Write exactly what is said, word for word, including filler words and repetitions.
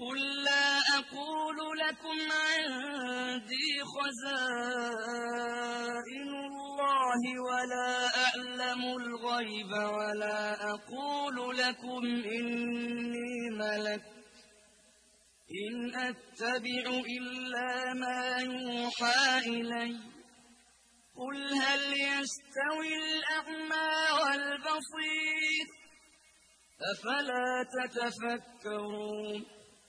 قُل لَّا أَقُولُ لَكُمْ عِندِي خَزَائِنُ اللَّهِ وَلَا أَعْلَمُ الْغَيْبَ وَلَا أَقُولُ لَكُمْ إِنِّي مَلَكٌ ۖ إِنْ أَتَّبِعُ إِلَّا مَا يُوحَىٰ إِلَيَّ ۚ قُلْ هَلْ يَسْتَوِي الْأَعْمَىٰ وَالْبَصِيرُ ۚ أَفَلَا تَتَفَكَّرُونَ